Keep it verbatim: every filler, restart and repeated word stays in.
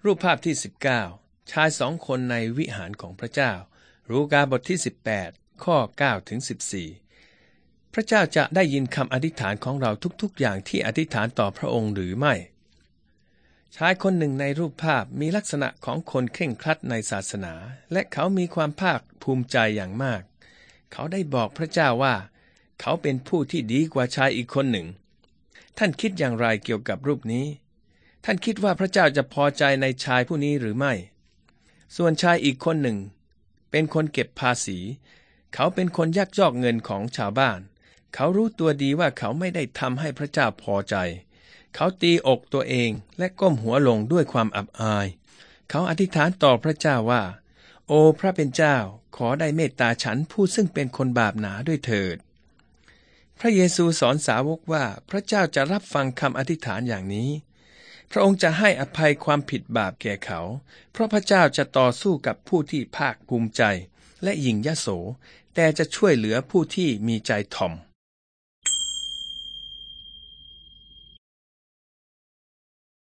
รูปภาพที่สิบเก้าชายสองคนในวิหารของพระเจ้ารูกาบทที่สิบแปดข้อเก้าถึงสิบสี่พระเจ้าจะได้ยินคำอธิษฐานของเราทุกๆอย่างที่อธิษฐานต่อพระองค์หรือไม่ชายคนหนึ่งในรูปภาพมีลักษณะของคนเคร่งครัดในศาสนาและเขามีความภาคภูมิใจอย่างมากเขาได้บอกพระเจ้าว่าเขาเป็นผู้ที่ดีกว่าชายอีกคนหนึ่งท่านคิดอย่างไรเกี่ยวกับรูปนี้ท่านคิดว่าพระเจ้าจะพอใจในชายผู้นี้หรือไม่ส่วนชายอีกคนหนึ่งเป็นคนเก็บภาษีเขาเป็นคนยักยอกเงินของชาวบ้านเขารู้ตัวดีว่าเขาไม่ได้ทำให้พระเจ้าพอใจเขาตีอกตัวเองและก้มหัวลงด้วยความอับอายเขาอธิษฐานต่อพระเจ้าว่าโอ้พระเป็นเจ้าขอได้เมตตาฉันผู้ซึ่งเป็นคนบาปหนาด้วยเถิดพระเยซูสอนสาวกว่าพระเจ้าจะรับฟังคำอธิษฐานอย่างนี้พระองค์จะให้อภัยความผิดบาปแก่เขาเพราะพระเจ้าจะต่อสู้กับผู้ที่ภาคภูมิใจและหยิ่งยโสแต่จะช่วยเหลือผู้ที่มีใจถ่อม